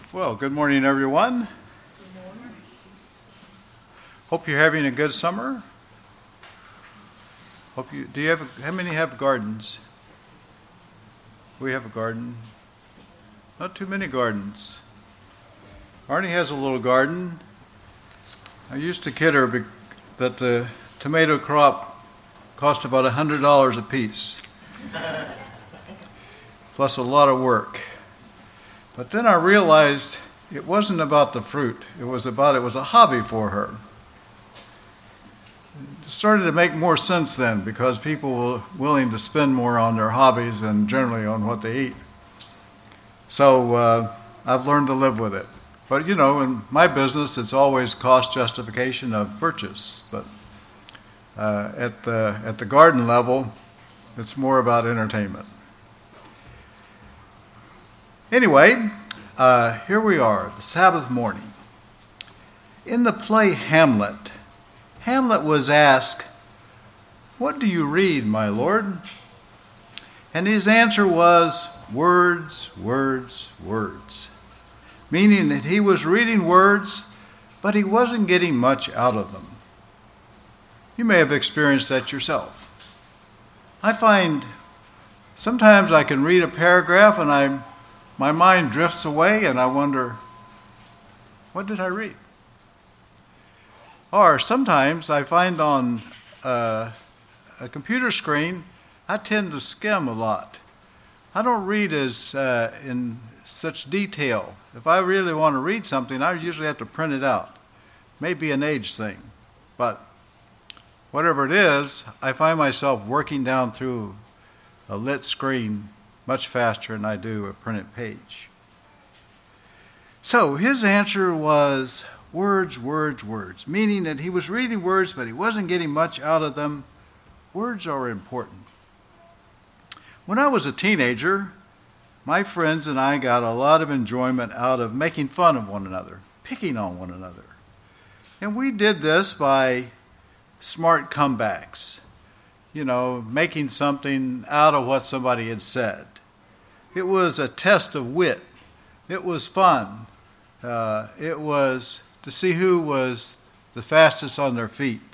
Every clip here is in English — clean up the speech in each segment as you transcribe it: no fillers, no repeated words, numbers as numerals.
Well, good morning, everyone. Hope you're having a good summer. How many have gardens? We have a garden. Not too many gardens. Arnie has a little garden. I used to kid her that the tomato crop cost about $100 a piece, plus a lot of work. But then I realized it wasn't about the fruit. It was a hobby for her. It started to make more sense then because people were willing to spend more on their hobbies and generally on what they eat. So I've learned to live with it. But in my business, it's always cost justification of purchase. But at the garden level, it's more about entertainment. Anyway, here we are, the Sabbath morning. In the play Hamlet, Hamlet was asked, "What do you read, my lord?" And his answer was, "Words, words, words." Meaning that he was reading words, but he wasn't getting much out of them. You may have experienced that yourself. I find sometimes I can read a paragraph and my mind drifts away and I wonder, what did I read? Or sometimes I find on a computer screen, I tend to skim a lot. I don't read as in such detail. If I really want to read something, I usually have to print it out. Maybe an age thing, but whatever it is, I find myself working down through a lit screen much faster than I do a printed page. So his answer was words, words, words, meaning that he was reading words, but he wasn't getting much out of them. Words are important. When I was a teenager, my friends and I got a lot of enjoyment out of making fun of one another, picking on one another. And we did this by smart comebacks, making something out of what somebody had said. It was a test of wit. It was fun. It was to see who was the fastest on their feet.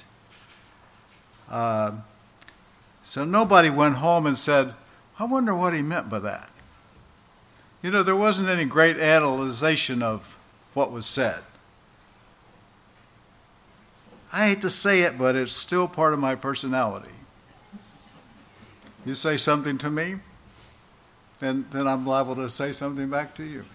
So nobody went home and said, "I wonder what he meant by that." There wasn't any great analyzation of what was said. I hate to say it, but it's still part of my personality. You say something to me, then I'm liable to say something back to you.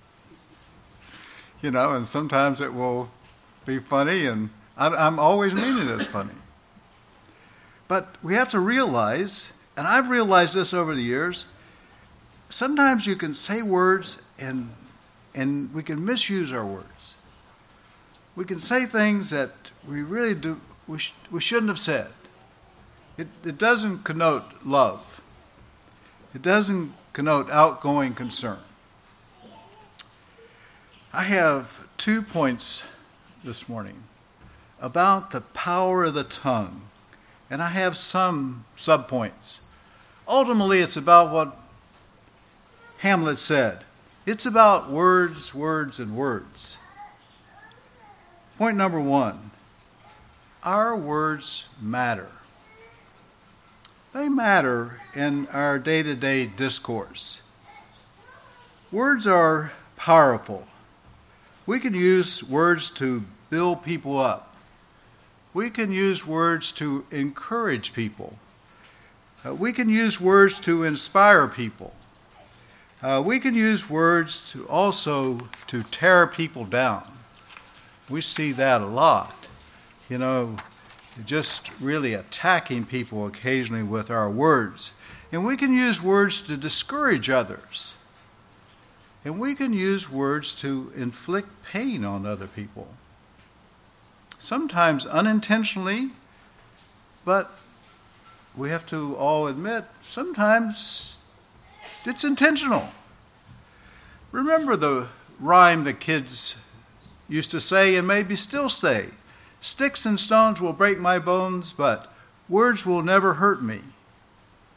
And sometimes it will be funny, and I'm always meaning it's funny. But we have to realize, and I've realized this over the years, sometimes you can say words and we can misuse our words. We can say things that we really we shouldn't have said. It doesn't connote love. It doesn't connote outgoing concern. I have 2 points this morning about the power of the tongue, and I have some subpoints. Ultimately, it's about what Hamlet said. It's about words, words, and words. Point number 1, our words matter. They matter in our day-to-day discourse. Words are powerful. We can use words to build people up. We can use words to encourage people. We can use words to inspire people. We can use words to tear people down. We see that a lot. Just really attacking people occasionally with our words. And we can use words to discourage others. And we can use words to inflict pain on other people. Sometimes unintentionally, but we have to all admit, sometimes it's intentional. Remember the rhyme the kids used to say and maybe still say, "Sticks and stones will break my bones, but words will never hurt me."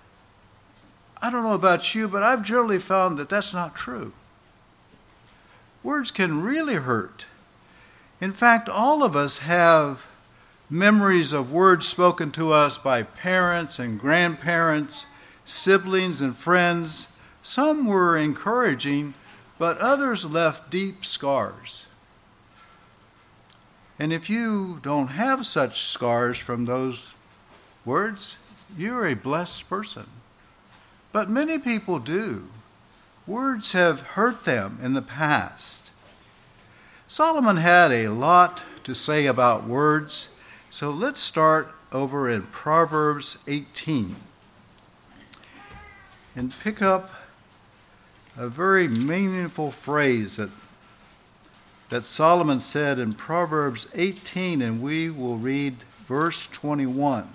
I don't know about you, but I've generally found that that's not true. Words can really hurt. In fact, all of us have memories of words spoken to us by parents and grandparents, siblings and friends. Some were encouraging, but others left deep scars. And if you don't have such scars from those words, you're a blessed person. But many people do. Words have hurt them in the past. Solomon had a lot to say about words, so let's start over in Proverbs 18 and pick up a very meaningful phrase that Solomon said in Proverbs 18, and we will read verse 21.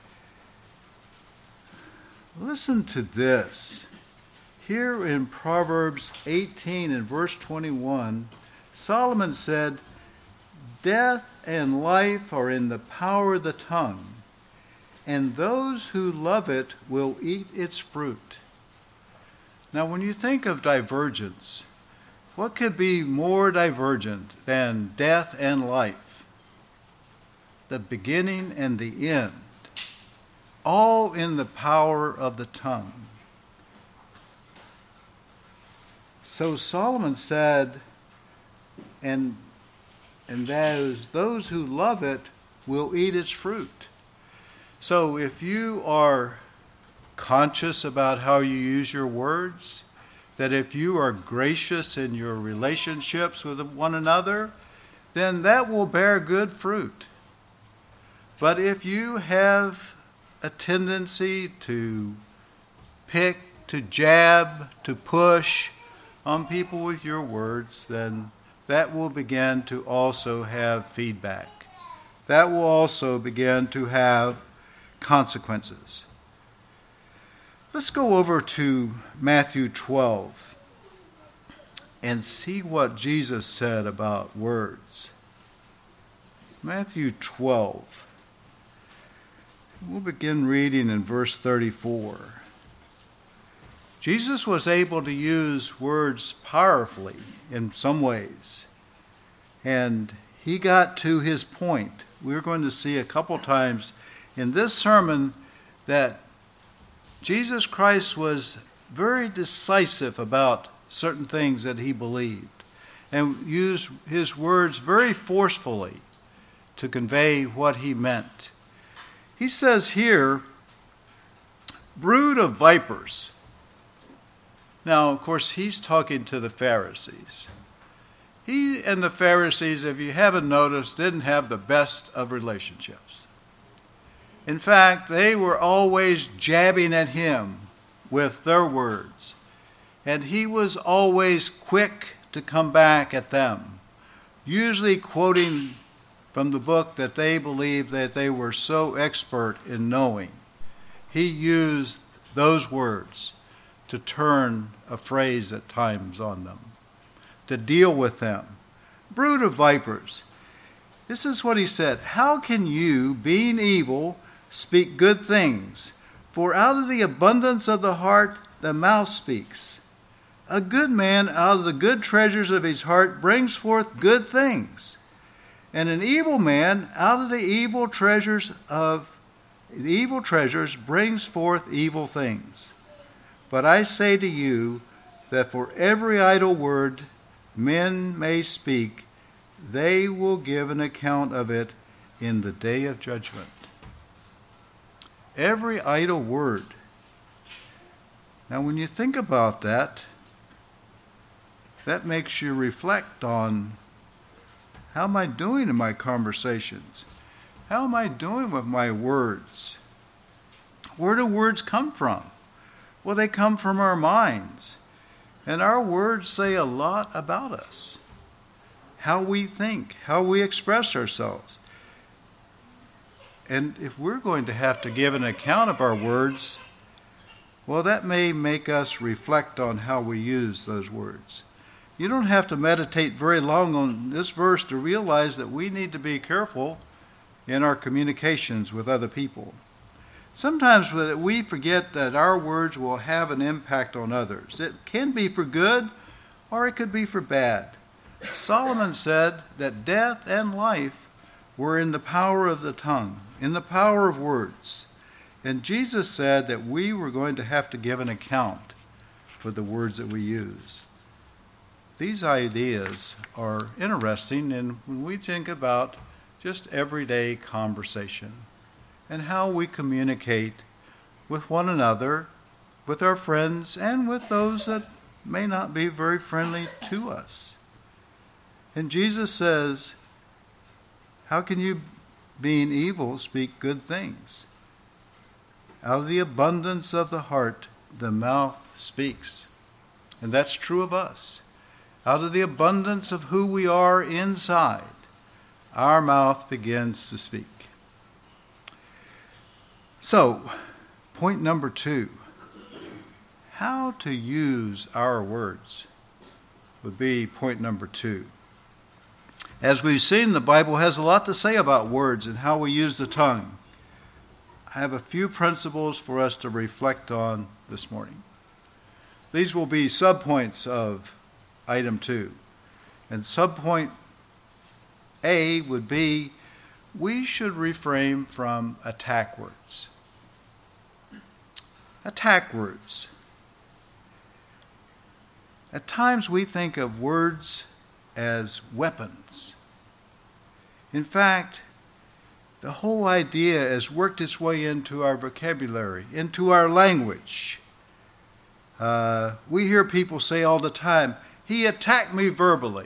Listen to this. Here in Proverbs 18 and verse 21, Solomon said, "Death and life are in the power of the tongue, and those who love it will eat its fruit." Now, when you think of divergence, what could be more divergent than death and life? The beginning and the end, all in the power of the tongue. So Solomon said, and that is, those who love it will eat its fruit. So if you are conscious about how you use your words, that if you are gracious in your relationships with one another, then that will bear good fruit. But if you have a tendency to pick, to jab, to push on people with your words, then that will begin to also have feedback. That will also begin to have consequences. Let's go over to Matthew 12 and see what Jesus said about words. Matthew 12. We'll begin reading in verse 34. Jesus was able to use words powerfully in some ways, and he got to his point. We're going to see a couple times in this sermon that Jesus Christ was very decisive about certain things that he believed and used his words very forcefully to convey what he meant. He says here, "Brood of vipers." Now, of course, he's talking to the Pharisees. He and the Pharisees, if you haven't noticed, didn't have the best of relationships. In fact, they were always jabbing at him with their words, and he was always quick to come back at them, usually quoting from the book that they believed that they were so expert in knowing. He used those words to turn a phrase at times on them, to deal with them. Brood of vipers. This is what he said. "How can you, being evil, speak good things? For out of the abundance of the heart, the mouth speaks. A good man out of the good treasures of his heart brings forth good things. And an evil man out of the evil treasures brings forth evil things. But I say to you that for every idle word men may speak, they will give an account of it in the day of judgment." Every idle word. Now, when you think about that, that makes you reflect on, how am I doing in my conversations? How am I doing with my words? Where do words come from? Well, they come from our minds. And our words say a lot about us. How we think, how we express ourselves. And if we're going to have to give an account of our words, well, that may make us reflect on how we use those words. You don't have to meditate very long on this verse to realize that we need to be careful in our communications with other people. Sometimes we forget that our words will have an impact on others. It can be for good or it could be for bad. Solomon said that death and life were in the power of the tongue, in the power of words. And Jesus said that we were going to have to give an account for the words that we use. These ideas are interesting, and when we think about just everyday conversation and how we communicate with one another, with our friends, and with those that may not be very friendly to us. And Jesus says, how can you, being evil, speak good things? Out of the abundance of the heart, the mouth speaks. And that's true of us. Out of the abundance of who we are inside, our mouth begins to speak. So, point number 2, how to use our words would be point number 2. As we've seen, the Bible has a lot to say about words and how we use the tongue. I have a few principles for us to reflect on this morning. These will be subpoints of item 2. And subpoint A would be, we should refrain from attack words. Attack words. At times we think of words as weapons. In fact, the whole idea has worked its way into our vocabulary, into our language. We hear people say all the time, he attacked me verbally.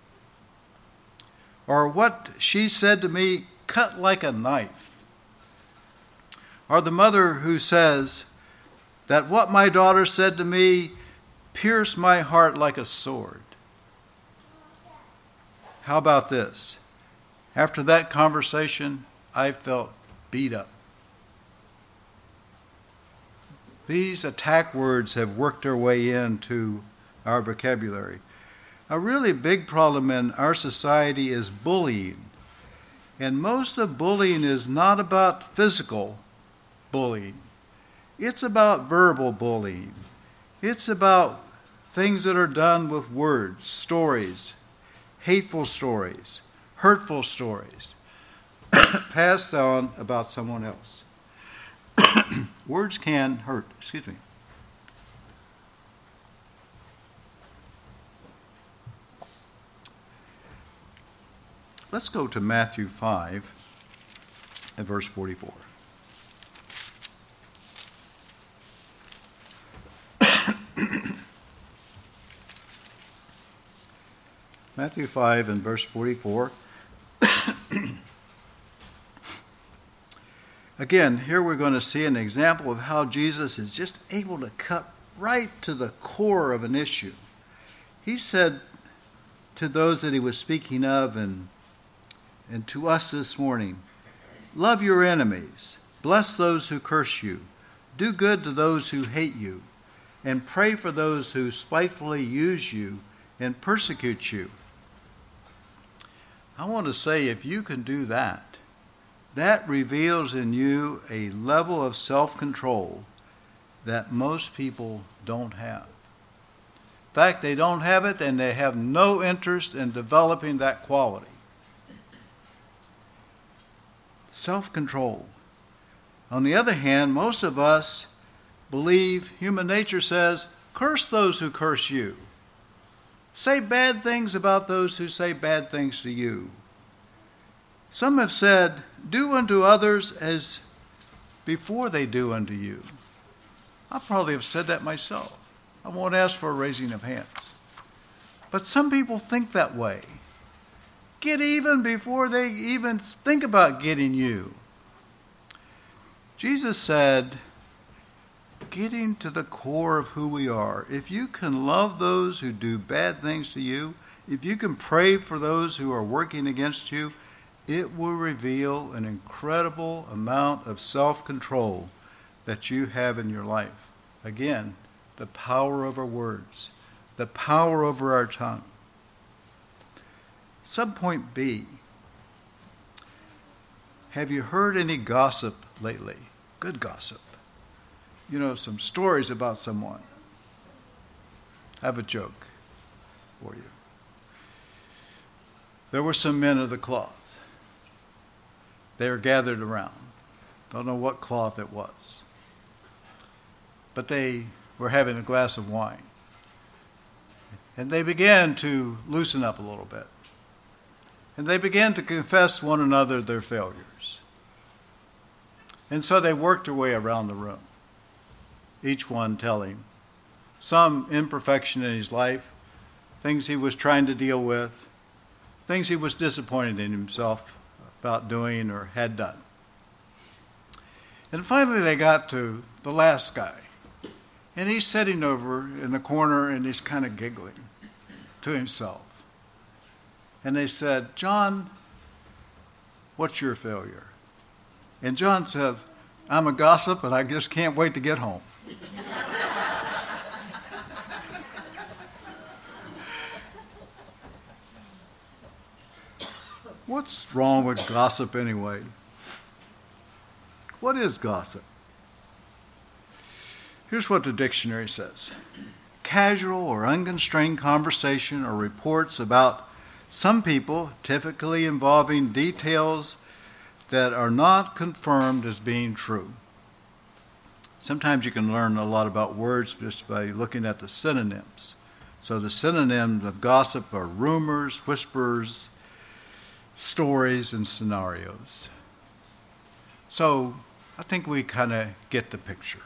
Or what she said to me cut like a knife. Or the mother who says that what my daughter said to me pierced my heart like a sword. How about this? After that conversation, I felt beat up. These attack words have worked their way into our vocabulary. A really big problem in our society is bullying. And most of bullying is not about physical bullying. It's about verbal bullying. It's about things that are done with words, stories, hateful stories, hurtful stories, passed on about someone else. Words can hurt. Excuse me. Let's go to Matthew 5 and verse 44. Matthew 5 and verse 44. Again, here we're going to see an example of how Jesus is just able to cut right to the core of an issue. He said to those that he was speaking of and to us this morning, love your enemies, bless those who curse you, do good to those who hate you, and pray for those who spitefully use you and persecute you. I want to say, if you can do that, that reveals in you a level of self-control that most people don't have. In fact, they don't have it, and they have no interest in developing that quality. Self-control. On the other hand, most of us believe human nature says, curse those who curse you. Say bad things about those who say bad things to you. Some have said, do unto others as before they do unto you. I probably have said that myself. I won't ask for a raising of hands. But some people think that way. Get even before they even think about getting you. Jesus said, getting to the core of who we are. If you can love those who do bad things to you, if you can pray for those who are working against you, it will reveal an incredible amount of self-control that you have in your life. Again, the power of our words, the power over our tongue. Subpoint B. Have you heard any gossip lately? Good gossip. You know, some stories about someone. I have a joke for you. there were some men of the cloth. They were gathered around. Don't know what cloth it was. But they were having a glass of wine. And they began to loosen up a little bit. And they began to confess one another their failures. And so they worked their way around the room, each one telling some imperfection in his life, things he was trying to deal with, things he was disappointed in himself about doing or had done. And finally they got to the last guy. And he's sitting over in the corner and he's kind of giggling to himself. And they said, "John, what's your failure?" And John said, "I'm a gossip and I just can't wait to get home." What's wrong with gossip anyway? What is gossip? Here's what the dictionary says. Casual or unconstrained conversation or reports about some people, typically involving details that are not confirmed as being true. Sometimes you can learn a lot about words just by looking at the synonyms. So the synonyms of gossip are rumors, whispers, stories, and scenarios. So I think we kind of get the picture.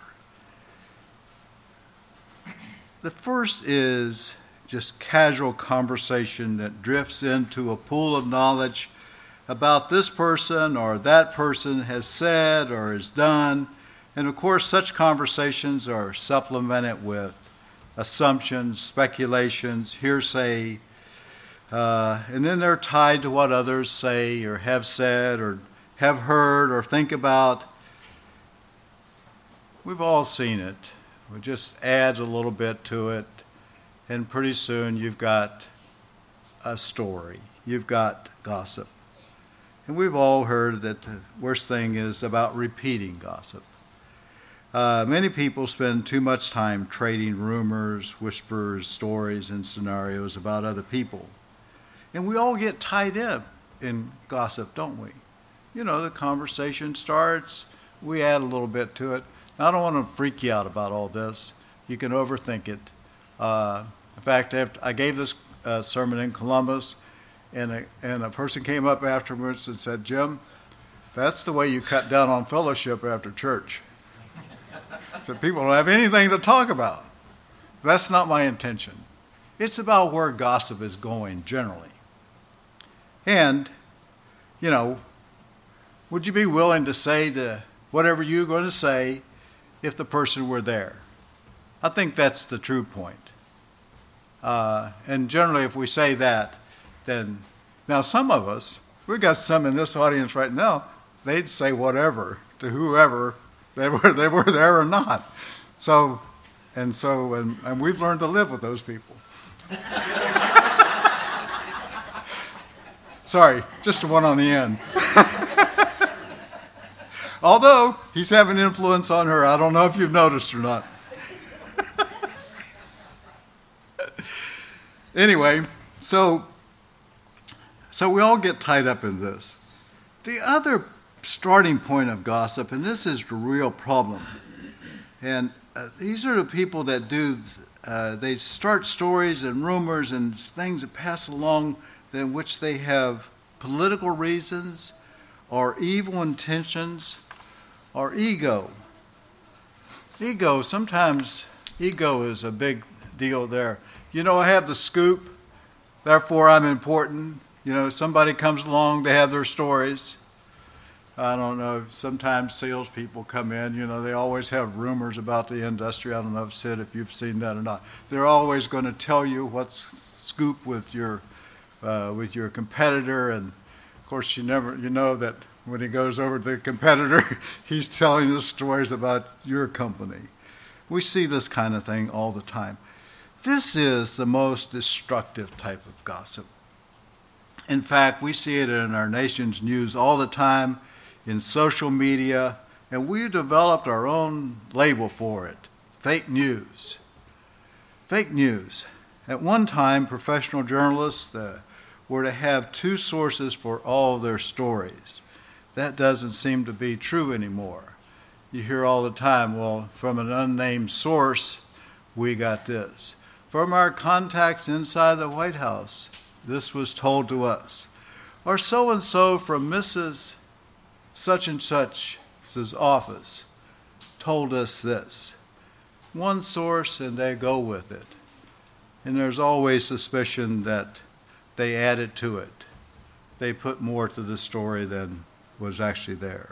The first is just casual conversation that drifts into a pool of knowledge about this person or that person has said or has done. And of course, such conversations are supplemented with assumptions, speculations, hearsay, and then they're tied to what others say or have said or have heard or think about. We've all seen it. It just adds a little bit to it, and pretty soon you've got a story. You've got gossip. And we've all heard that the worst thing is about repeating gossip. Many people spend too much time trading rumors, whispers, stories, and scenarios about other people. And we all get tied up in gossip, don't we? You know, the conversation starts, we add a little bit to it. Now, I don't want to freak you out about all this. You can overthink it. In fact, I gave this sermon in Columbus, and a person came up afterwards and said, "Jim, that's the way you cut down on fellowship after church." So people don't have anything to talk about. That's not my intention. It's about where gossip is going generally. And, you know, would you be willing to say to whatever you're going to say if the person were there? I think that's the true point. And generally, if we say that, then, now some of us, we've got some in this audience right now, they'd say whatever to whoever, they were there or not. And we've learned to live with those people. Sorry, just the one on the end. Although he's having influence on her. I don't know if you've noticed or not. Anyway, so we all get tied up in this. The other starting point of gossip, and this is the real problem, and these are the people that they start stories and rumors and things that pass along in which they have political reasons or evil intentions or ego. Sometimes ego is a big deal there. You know, I have the scoop, therefore I'm important. You know, somebody comes along, they have their stories. I don't know, sometimes salespeople come in, you know, they always have rumors about the industry. I don't know, Sid, if you've seen that or not. They're always going to tell you what's scoop with your competitor, and of course you know that when he goes over to the competitor, he's telling us stories about your company. We see this kind of thing all the time. This is the most destructive type of gossip. In fact, we see it in our nation's news all the time, in social media, and we developed our own label for it, fake news. Fake news. At one time, professional journalists were to have two sources for all their stories. That doesn't seem to be true anymore. You hear all the time, well, from an unnamed source, we got this. From our contacts inside the White House, this was told to us. Or so-and-so from Mrs. such and such's office told us this. One source and they go with it. And there's always suspicion that they added to it. They put more to the story than was actually there.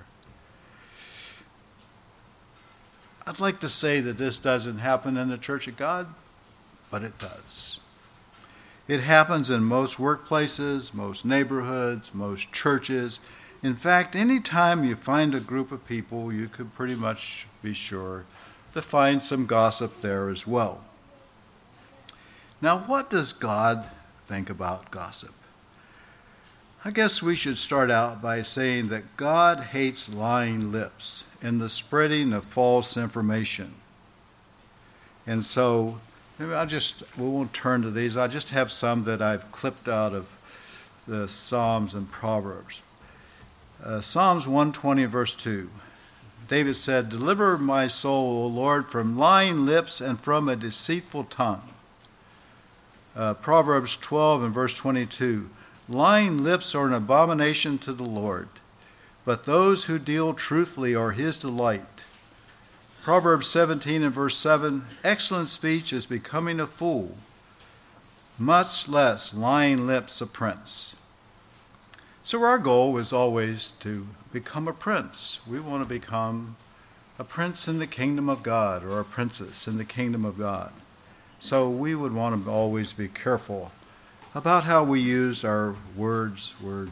I'd like to say that this doesn't happen in the Church of God, but it does. It happens in most workplaces, most neighborhoods, most churches. In fact, any time you find a group of people, you could pretty much be sure to find some gossip there as well. Now, what does God think about gossip? I guess we should start out by saying that God hates lying lips and the spreading of false information. And so, maybe we won't turn to these. I just have some that I've clipped out of the Psalms and Proverbs. Psalms 120, verse 2. David said, "Deliver my soul, O Lord, from lying lips and from a deceitful tongue." Proverbs 12 and verse 22. Lying lips are an abomination to the Lord, but those who deal truthfully are his delight. Proverbs 17 and verse 7. Excellent speech is becoming a fool, much less lying lips a prince. So our goal is always to become a prince. We want to become a prince in the kingdom of God, or a princess in the kingdom of God. So we would want to always be careful about how we use our words.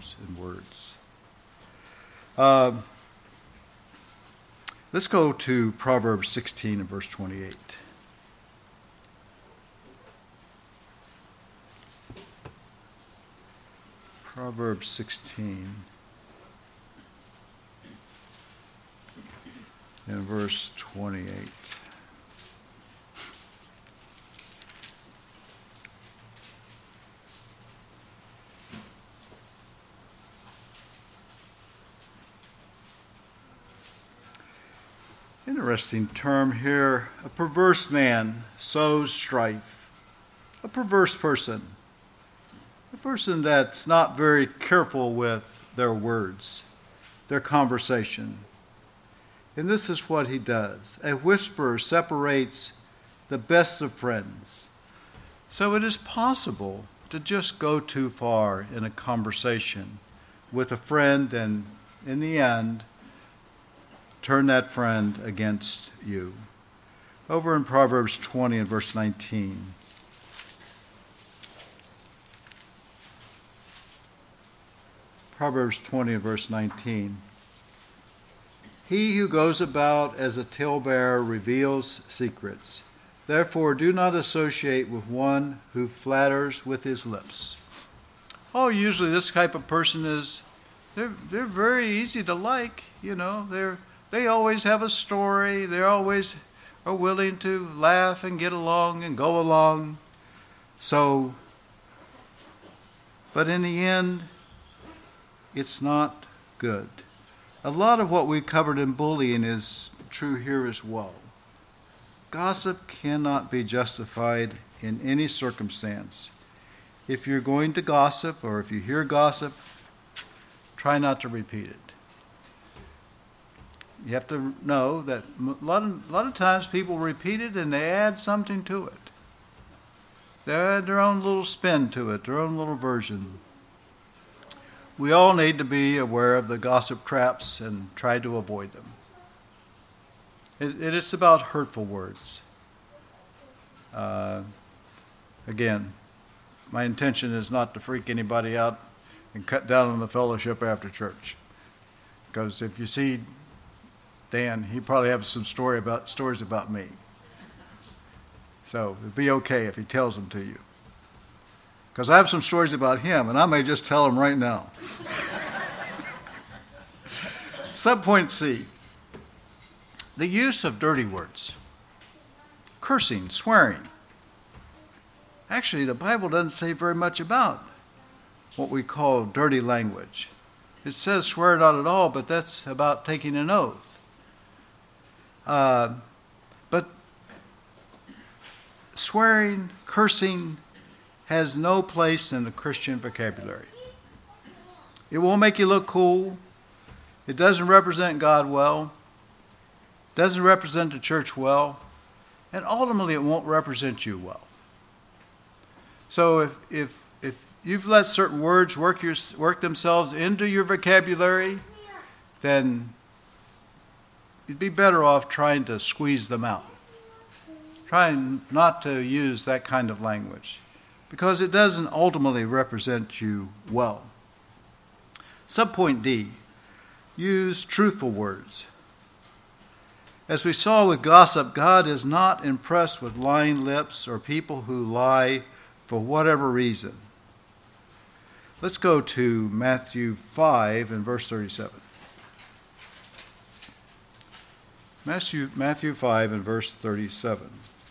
Let's go to Proverbs 16 and verse 28. Proverbs 16 and verse 28. Interesting term here. A perverse man sows strife. A perverse person. A person that's not very careful with their words, their conversation. And this is what he does. A whisper separates the best of friends. So it is possible to just go too far in a conversation with a friend and in the end, turn that friend against you. Over in Proverbs 20 and verse 19. Proverbs 20 and verse 19. He who goes about as a talebearer reveals secrets. Therefore do not associate with one who flatters with his lips. Oh, usually this type of person they're very easy to like, They always have a story. They always are willing to laugh and get along and go along. But in the end, it's not good. A lot of what we covered in bullying is true here as well. Gossip cannot be justified in any circumstance. If you're going to gossip or if you hear gossip, try not to repeat it. You have to know that a lot of times people repeat it and they add something to it. They add their own little spin to it, their own little version. We all need to be aware of the gossip traps and try to avoid them. It's about hurtful words. Again, my intention is not to freak anybody out and cut down on the fellowship after church. Because if you see Dan, he probably has some stories about me. So it'd be okay if he tells them to you. Because I have some stories about him, and I may just tell them right now. Subpoint C, the use of dirty words, cursing, swearing. Actually, the Bible doesn't say very much about what we call dirty language. It says swear not at all, but that's about taking an oath. But swearing, cursing, has no place in the Christian vocabulary. It won't make you look cool. It doesn't represent God well. It doesn't represent the church well. And ultimately, it won't represent you well. So if you've let certain words work themselves into your vocabulary, then you'd be better off trying to squeeze them out. Trying not to use that kind of language, because it doesn't ultimately represent you well. Subpoint D, use truthful words. As we saw with gossip, God is not impressed with lying lips or people who lie for whatever reason. Let's go to Matthew 5 and verse 37. Matthew 5 and verse 37.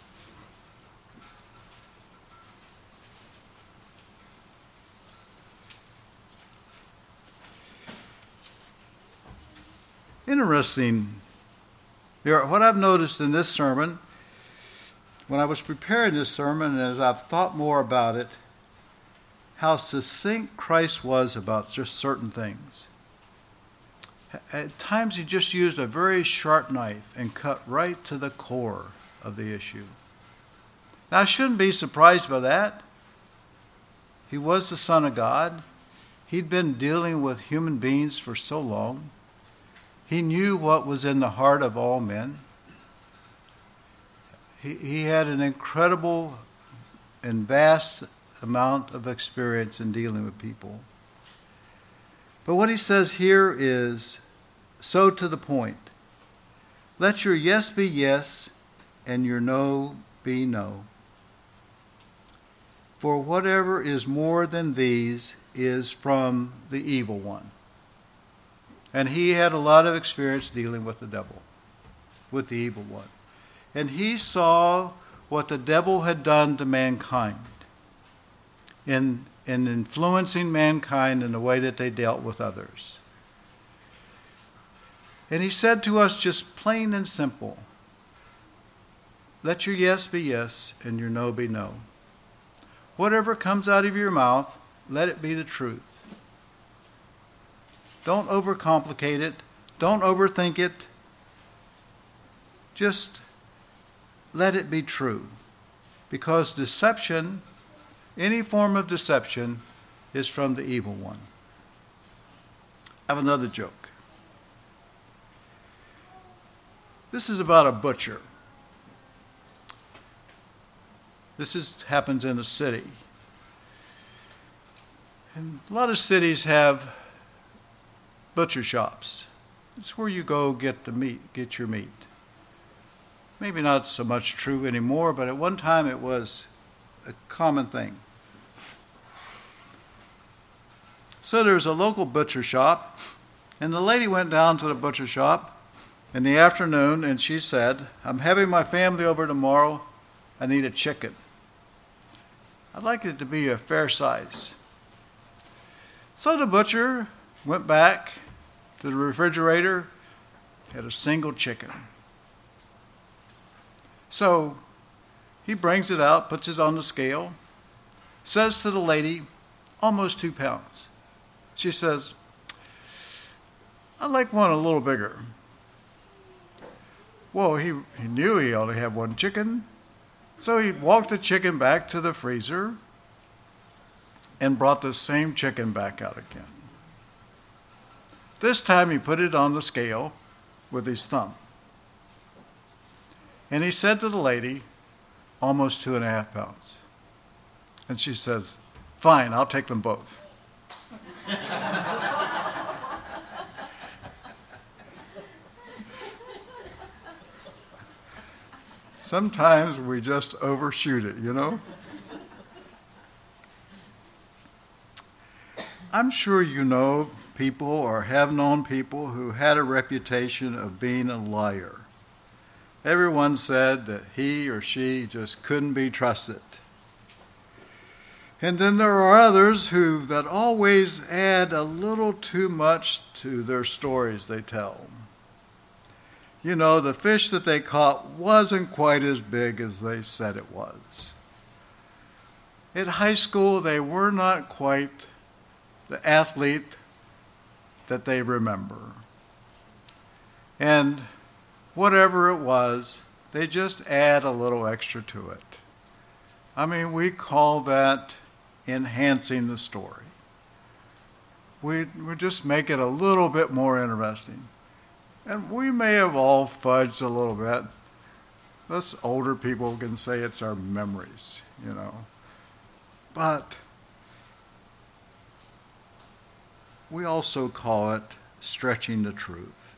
Interesting. What I've noticed in this sermon, when I was preparing this sermon, and as I've thought more about it, how succinct Christ was about just certain things. At times he just used a very sharp knife and cut right to the core of the issue. Now, I shouldn't be surprised by that. He was the Son of God. He'd been dealing with human beings for so long. He knew what was in the heart of all men. He had an incredible and vast amount of experience in dealing with people. But what he says here is so to the point. Let your yes be yes and your no be no. For whatever is more than these is from the evil one. And he had a lot of experience dealing with the devil, with the evil one. And he saw what the devil had done to mankind in influencing mankind in the way that they dealt with others. And he said to us just plain and simple, let your yes be yes and your no be no. Whatever comes out of your mouth, let it be the truth. Don't overcomplicate it. Don't overthink it. Just let it be true. Because deception, any form of deception, is from the evil one. I have another joke. This is about a butcher. Happens in a city. And a lot of cities have butcher shops. It's where you go get your meat. Maybe not so much true anymore, but at one time it was a common thing. So there's a local butcher shop, and the lady went down to the butcher shop in the afternoon, and she said, I'm having my family over tomorrow. I need a chicken. I'd like it to be a fair size. So the butcher went back to the refrigerator, had a single chicken. So he brings it out, puts it on the scale, says to the lady, almost 2 pounds. She says, I'd like one a little bigger. Well, he knew he only had one chicken, so he walked the chicken back to the freezer and brought the same chicken back out again. This time he put it on the scale with his thumb. And he said to the lady, almost 2.5 pounds. And she says, fine, I'll take them both. Sometimes we just overshoot it, you know? I'm sure you know people or have known people who had a reputation of being a liar. Everyone said that he or she just couldn't be trusted. And then there are others that always add a little too much to their stories they tell. You know, the fish that they caught wasn't quite as big as they said it was. In high school, they were not quite the athlete that they remember. And whatever it was, they just add a little extra to it. I mean, we call that enhancing the story. We just make it a little bit more interesting. And we may have all fudged a little bit. Us older people can say it's our memories, you know. But we also call it stretching the truth.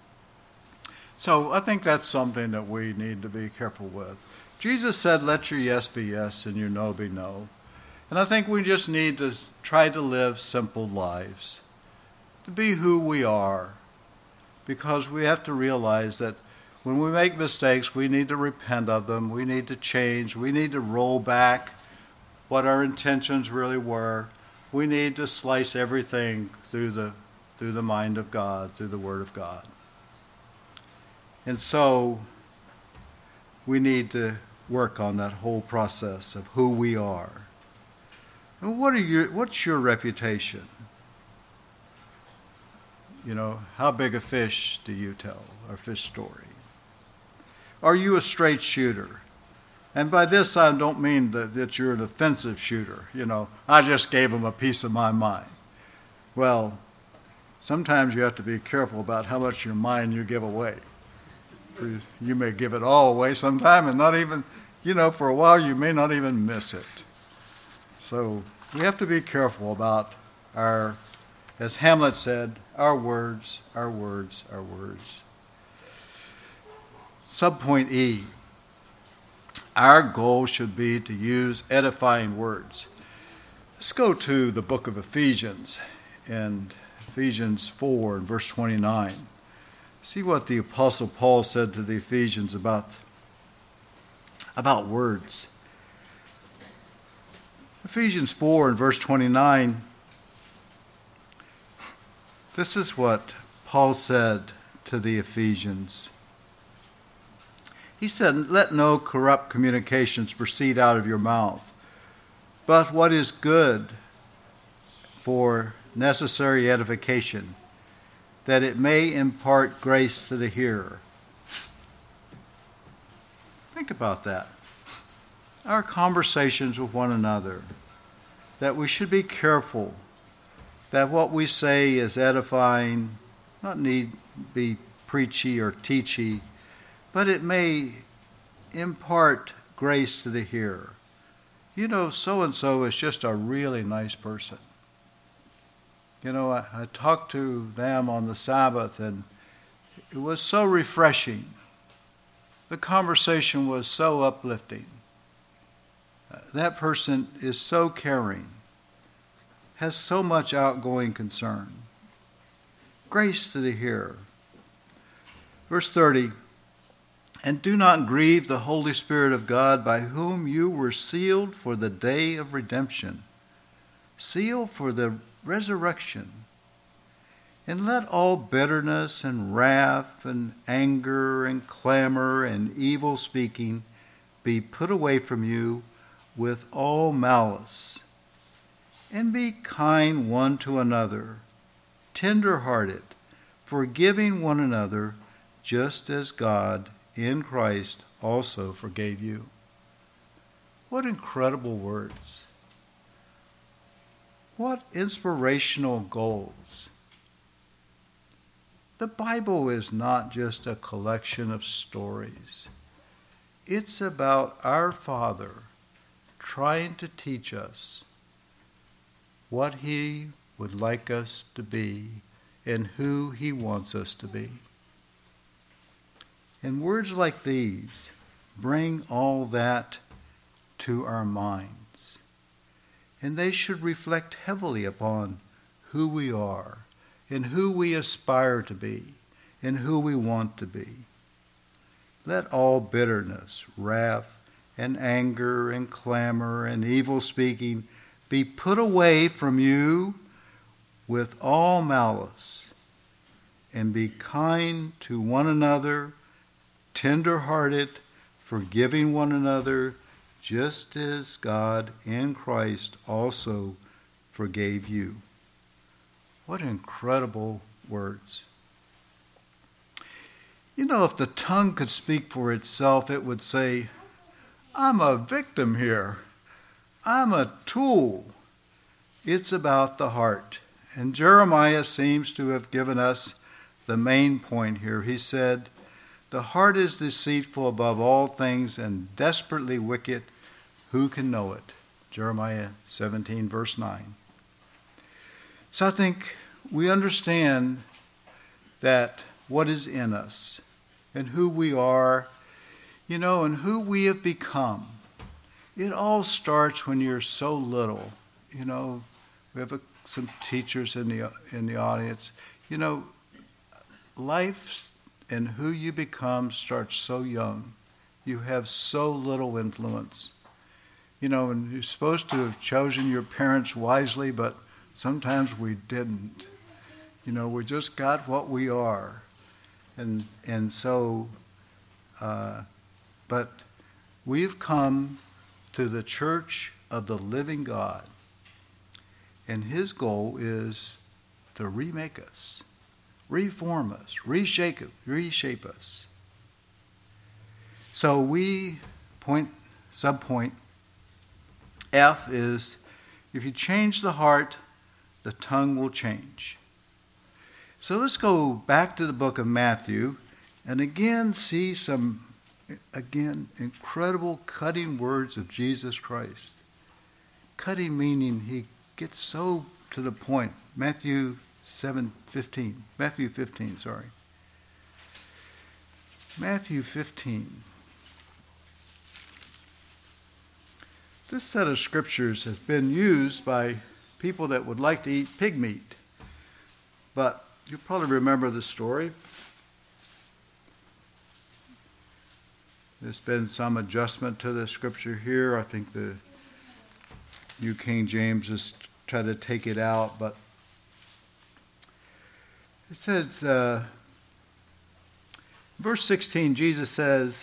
So I think that's something that we need to be careful with. Jesus said, let your yes be yes and your no be no. And I think we just need to try to live simple lives, to be who we are, because we have to realize that when we make mistakes, we need to repent of them, we need to change, we need to roll back what our intentions really were. We need to slice everything through the mind of God, through the Word of God. And so we need to work on that whole process of who we are. And what's your reputation? You know, how big a fish do you tell, or fish story? Are you a straight shooter? And by this, I don't mean that you're an offensive shooter. You know, I just gave them a piece of my mind. Well, sometimes you have to be careful about how much of your mind you give away. You may give it all away sometime and not even, you know, for a while you may not even miss it. So we have to be careful about our, as Hamlet said, our words, our words, our words. Subpoint E. Our goal should be to use edifying words. Let's go to the book of Ephesians, and Ephesians 4 and verse 29. See what the Apostle Paul said to the Ephesians about words. Ephesians 4 and verse 29, this is what Paul said to the Ephesians. He said, let no corrupt communications proceed out of your mouth, but what is good for necessary edification, that it may impart grace to the hearer. Think about that. Our conversations with one another, that we should be careful that what we say is edifying, not need be preachy or teachy, but it may impart grace to the hearer. You know, so-and-so is just a really nice person. You know, I talked to them on the Sabbath, and it was so refreshing. The conversation was so uplifting. That person is so caring, has so much outgoing concern. Grace to the hearer. Verse 30, and do not grieve the Holy Spirit of God, by whom you were sealed for the day of redemption. Sealed for the resurrection. And let all bitterness and wrath and anger and clamor and evil speaking be put away from you with all malice. And be kind one to another, tender-hearted, forgiving one another, just as God in Christ also forgave you. What incredible words. What inspirational goals. The Bible is not just a collection of stories. It's about our Father trying to teach us what He would like us to be and who He wants us to be. And words like these bring all that to our minds. And they should reflect heavily upon who we are and who we aspire to be and who we want to be. Let all bitterness, wrath, and anger and clamor and evil speaking be put away from you with all malice, and be kind to one another, tender-hearted, forgiving one another, just as God in Christ also forgave you. What incredible words. You know, if the tongue could speak for itself, it would say, I'm a victim here. I'm a tool. It's about the heart. And Jeremiah seems to have given us the main point here. He said, the heart is deceitful above all things and desperately wicked. Who can know it? Jeremiah 17, verse 9. So I think we understand that what is in us and who we are, and who we have become. It all starts when you're so little. We have some teachers in the audience. Life and who you become starts so young. You have so little influence. And you're supposed to have chosen your parents wisely, but sometimes we didn't. We just got what we are. But we've come to the church of the living God. And his goal is to remake us, reform us, reshape us. So subpoint F is, if you change the heart, the tongue will change. So let's go back to the book of Matthew and again see some incredible cutting words of Jesus Christ. Cutting meaning he gets so to the point. Matthew 15. Matthew 15. This set of scriptures has been used by people that would like to eat pig meat. But you probably remember the story. There's been some adjustment to the scripture here. I think the New King James has tried to take it out, but it says, verse 16, Jesus says,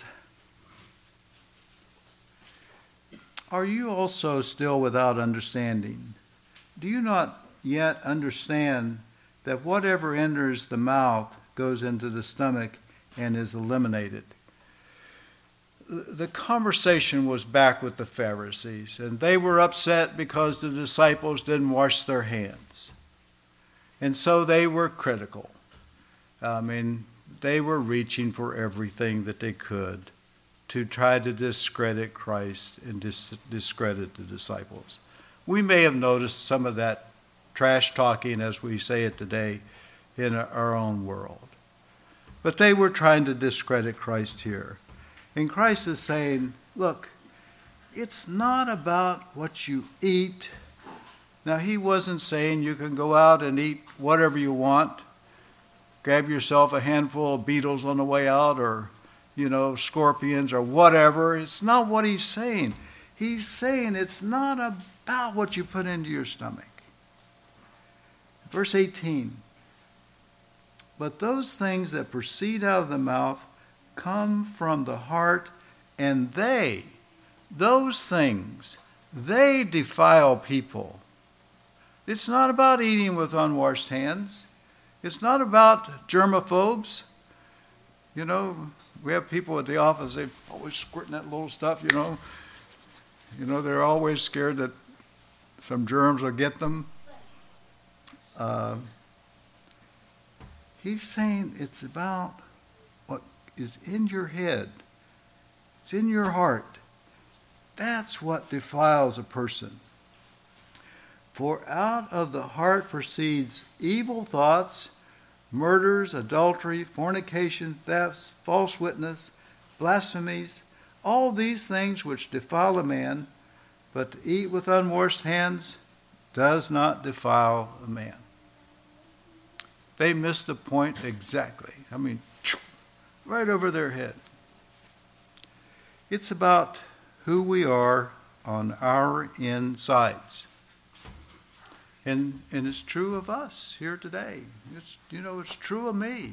are you also still without understanding? Do you not yet understand that whatever enters the mouth goes into the stomach and is eliminated? The conversation was back with the Pharisees, and they were upset because the disciples didn't wash their hands. And so they were critical. They were reaching for everything that they could to try to discredit Christ and discredit the disciples. We may have noticed some of that trash talking, as we say it today, in our own world. But they were trying to discredit Christ here. And Christ is saying, look, it's not about what you eat. Now, he wasn't saying you can go out and eat whatever you want. Grab yourself a handful of beetles on the way out, or, scorpions or whatever. It's not what he's saying. He's saying it's not about what you put into your stomach. Verse 18. But those things that proceed out of the mouth come from the heart, and those things defile people. It's not about eating with unwashed hands. It's not about germaphobes. We have people at the office, they're always squirting that little stuff, they're always scared that some germs will get them. He's saying it's about what is in your head. It's in your heart. That's what defiles a person. For out of the heart proceeds evil thoughts, murders, adultery, fornication, thefts, false witness, blasphemies, all these things which defile a man, but to eat with unwashed hands does not defile a man. They missed the point exactly. Right over their head. It's about who we are on our insides. And it's true of us here today. It's true of me.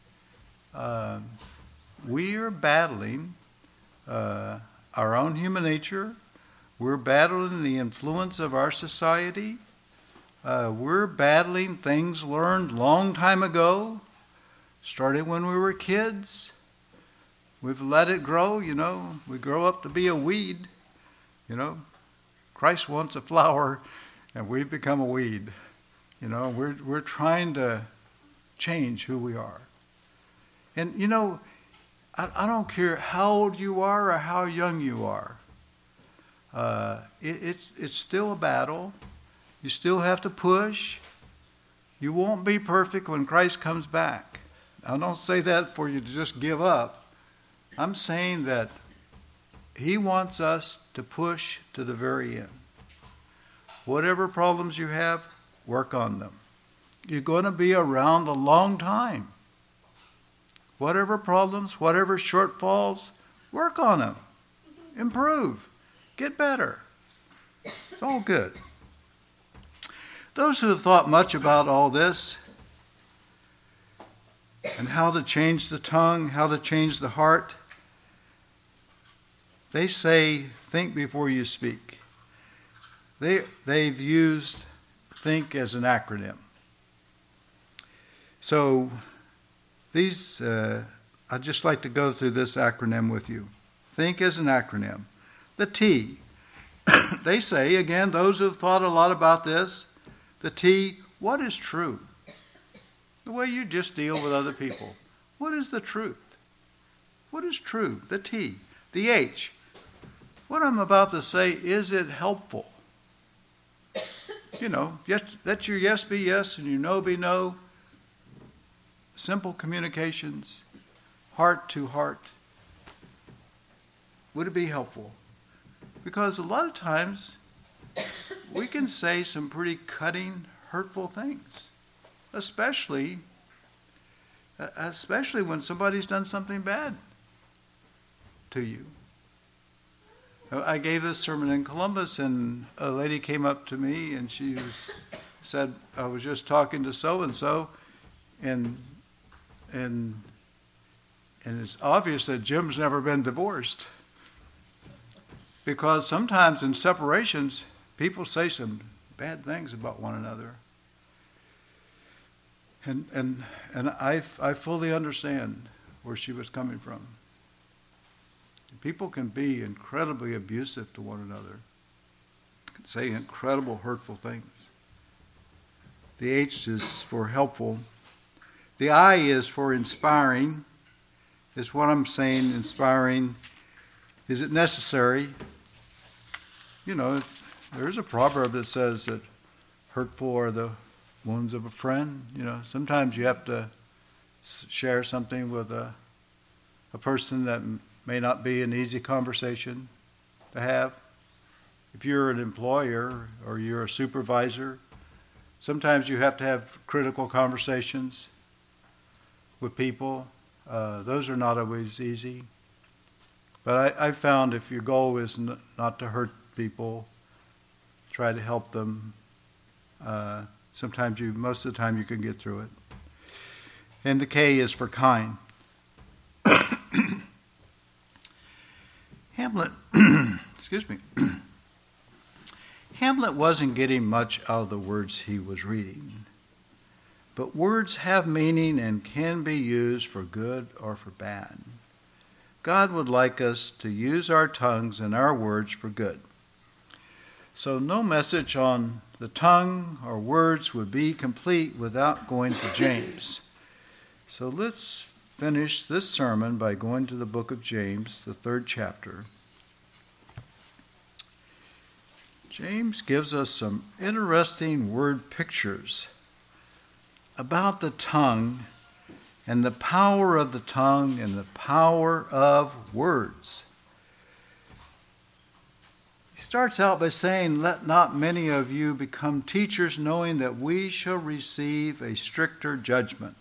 We are battling our own human nature. We're battling the influence of our society. We're battling things learned long time ago, started when we were kids. We've let it grow, We grow up to be a weed, Christ wants a flower, and we've become a weed. We're trying to change who we are. And, I don't care how old you are or how young you are. It's still a battle. You still have to push. You won't be perfect when Christ comes back. I don't say that for you to just give up. I'm saying that he wants us to push to the very end. Whatever problems you have, work on them. You're going to be around a long time. Whatever problems, whatever shortfalls, work on them. Improve. Get better. It's all good. Those who have thought much about all this and how to change the tongue, how to change the heart, they say, think before you speak. They've used think as an acronym. So I'd just like to go through this acronym with you. Think as an acronym. The T. They say, again, those who have thought a lot about this, the T, what is true? The way you just deal with other people. What is the truth? What is true? The T. The H. What I'm about to say, is it helpful? Yes, let your yes be yes and your no be no. Simple communications, heart to heart. Would it be helpful? Because a lot of times we can say some pretty cutting, hurtful things, especially when somebody's done something bad to you. I gave this sermon in Columbus, and a lady came up to me, and she said, I was just talking to so-and-so, and it's obvious that Jim's never been divorced. Because sometimes in separations, people say some bad things about one another. And I fully understand where she was coming from. People can be incredibly abusive to one another, can say incredible hurtful things. The H is for helpful. The I is for inspiring. Is what I'm saying, inspiring. Is it necessary? There's a proverb that says that hurtful are the wounds of a friend. Sometimes you have to share something with a person that may not be an easy conversation to have. If you're an employer or you're a supervisor, sometimes you have to have critical conversations with people. Those are not always easy. But I found if your goal is not to hurt people, try to help them, most of the time you can get through it. And the K is for kind. Hamlet, excuse me. Hamlet wasn't getting much out of the words he was reading. But words have meaning and can be used for good or for bad. God would like us to use our tongues and our words for good. So no message on the tongue or words would be complete without going to James. So let's finish this sermon by going to the book of James, the 3rd chapter. James gives us some interesting word pictures about the tongue and the power of the tongue and the power of words. He starts out by saying, "Let not many of you become teachers, knowing that we shall receive a stricter judgment."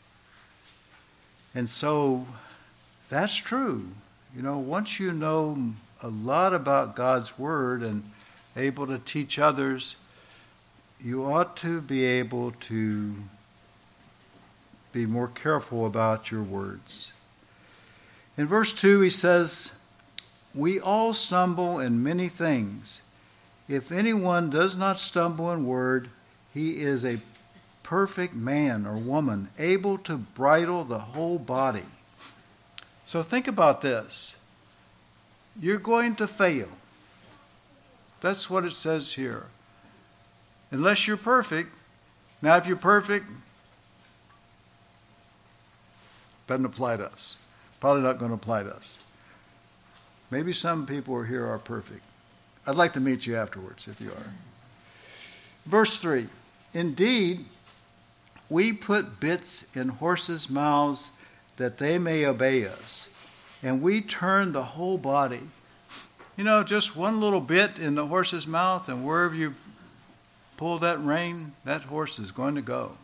And so that's true. Once you know a lot about God's Word and able to teach others, you ought to be able to be more careful about your words. In verse 2, he says, "We all stumble in many things. If anyone does not stumble in word, he is a perfect man or woman, able to bridle the whole body." So think about this. You're going to fail. That's what it says here. Unless you're perfect. Now, if you're perfect, doesn't apply to us. Probably not going to apply to us. Maybe some people here are perfect. I'd like to meet you afterwards if you are. Verse 3, "Indeed, we put bits in horses' mouths that they may obey us, and we turn the whole body." You know, just one little bit in the horse's mouth, and wherever you pull that rein, that horse is going to go.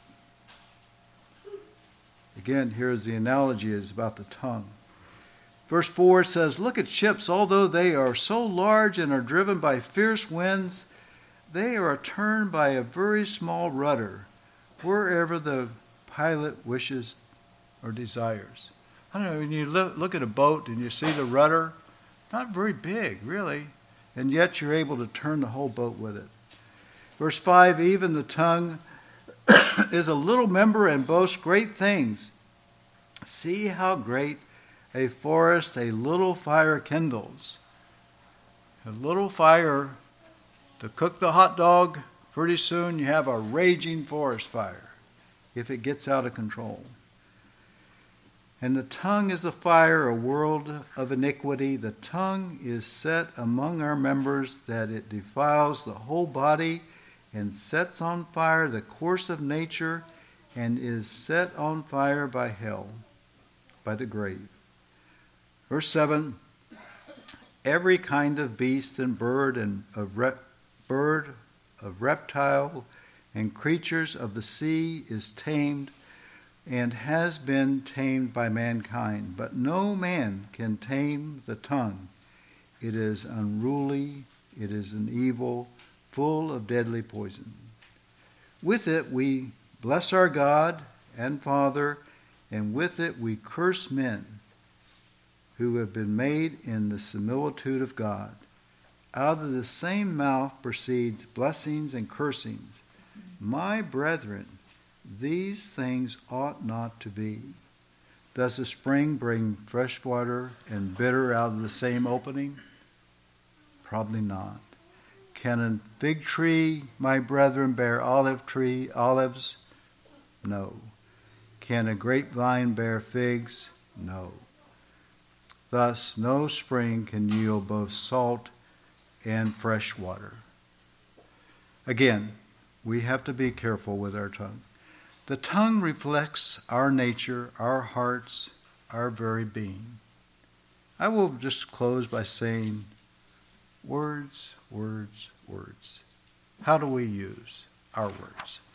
Again, here's the analogy, is about the tongue. Verse 4 says, "Look at ships, although they are so large and are driven by fierce winds, they are turned by a very small rudder, wherever the pilot wishes or desires." I don't know, when you look at a boat and you see the rudder, not very big, really, and yet you're able to turn the whole boat with it. Verse 5, "Even the tongue is a little member and boasts great things. See how great a forest a little fire kindles." A little fire to cook the hot dog, pretty soon you have a raging forest fire if it gets out of control. "And the tongue is a fire, a world of iniquity. The tongue is set among our members, that it defiles the whole body and sets on fire the course of nature, and is set on fire by hell," by the grave. Verse 7, "Every kind of beast and bird of reptile and creatures of the sea is tamed and has been tamed by mankind. But no man can tame the tongue. It is unruly, it is an evil, full of deadly poison. With it we bless our God and Father, and with it we curse men who have been made in the similitude of God. Out of the same mouth proceeds blessings and cursings. My brethren, these things ought not to be. Does a spring bring fresh water and bitter out of the same opening? Probably not. Can a fig tree, my brethren, bear olives? No. Can a grapevine bear figs? No. Thus, no spring can yield both salt and fresh water." Again, we have to be careful with our tongue. The tongue reflects our nature, our hearts, our very being. I will just close by saying, words, words, words. How do we use our words?